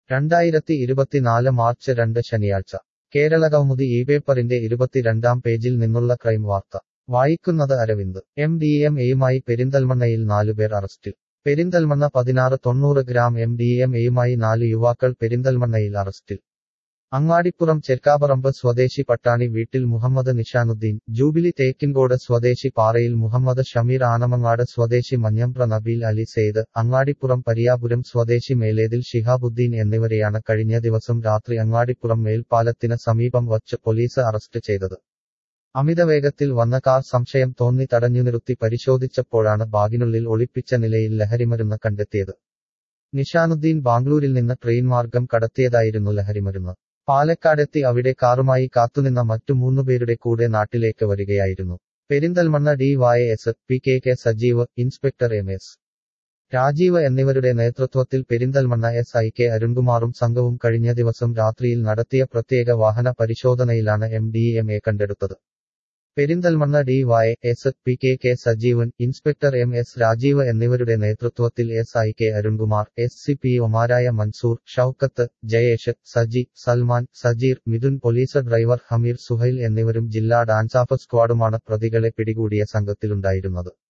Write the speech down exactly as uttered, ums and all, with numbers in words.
രണ്ടായിരത്തി ഇരുപത്തിനാല് മാർച്ച് രണ്ട് ശനിയാഴ്ച കേരളകൗമുദി ഈ പേപ്പറിന്റെ ഇരുപത്തിരണ്ടാം പേജിൽ നിന്നുള്ള ക്രൈം വാർത്ത വായിക്കുന്നത് അരവിന്ദ്. എം ഡി എം എയുമായി പെരിന്തൽമണ്ണയിൽ നാലുപേർ അറസ്റ്റിൽ. പെരിന്തൽമണ്ണ പതിനാറ് തൊണ്ണൂറ് ഗ്രാം എം ഡി എം എയുമായി നാല് യുവാക്കൾ പെരിന്തൽമണ്ണയിൽ അറസ്റ്റിൽ. അങ്ങാടിപ്പുറം ചെർക്കാപറമ്പ് സ്വദേശി പട്ടാണി വീട്ടിൽ മുഹമ്മദ് നിഷാനുദ്ദീൻ, ജൂബിലി തേക്കിൻകോട് സ്വദേശി പാറയിൽ മുഹമ്മദ് ഷമീർ, ആനമങ്ങാട് സ്വദേശി മഞ്ഞമ്പ്ര നബീൽ അലി സെയ്ദ്, അങ്ങാടിപ്പുറം പരിയാപുരം സ്വദേശി മേലേതിൽ ശിഹാബുദ്ദീൻ എന്നിവരെയാണ് കഴിഞ്ഞ ദിവസം രാത്രി അങ്ങാടിപ്പുറം മേൽപ്പാലത്തിന് സമീപം വച്ച് പോലീസ് അറസ്റ്റ് ചെയ്തത്. അമിതവേഗത്തിൽ വന്ന കാർ സംശയം തോന്നി തടഞ്ഞുനിർത്തി പരിശോധിച്ചപ്പോഴാണ് ബാഗിനുള്ളിൽ ഒളിപ്പിച്ച നിലയിൽ ലഹരിമരുന്ന് കണ്ടെത്തിയത്. നിഷാനുദ്ദീൻ ബാംഗ്ലൂരിൽ നിന്ന് ട്രെയിൻ മാർഗം കടത്തിയതായിരുന്നു ലഹരിമരുന്ന്. പാലക്കാടെത്തി അവിടെ കാറുമായി കാത്തുനിന്ന മറ്റു മൂന്നുപേരുടെ കൂടെ നാട്ടിലേക്ക് വരികയായിരുന്നു. Perinthalmanna D Y S P K K Sajeev, inspector M S Rajeev എന്നിവരുടെ നേതൃത്വത്തിൽ പെരിന്തൽമണ്ണ എസ് ഐ കെ അരുൺകുമാറും സംഘവും കഴിഞ്ഞ ദിവസം രാത്രിയിൽ നടത്തിയ പ്രത്യേക വാഹന പരിശോധനയിലാണ് എം ഡി എം എ കണ്ടെടുത്തത്. Perinthalmanna D Y S P K K Sajeevan, inspector M S Rajeev എന്നിവരുടെ നേതൃത്വത്തിൽ S I K Arunkumar, S C P ഒമാരായ മൻസൂർ, ഷൌക്കത്ത്, ജയേഷ്, സജി, സൽമാൻ, സജീർ, മിഥുൻ, പോലീസ് ഡ്രൈവർ ഹമീർ, സുഹൈൽ എന്നിവരും ജില്ലാ ഡാൻസാഫ് സ്ക്വാഡുമാണ് പ്രതികളെ പിടികൂടിയ സംഘത്തിലുണ്ടായിരുന്നത്.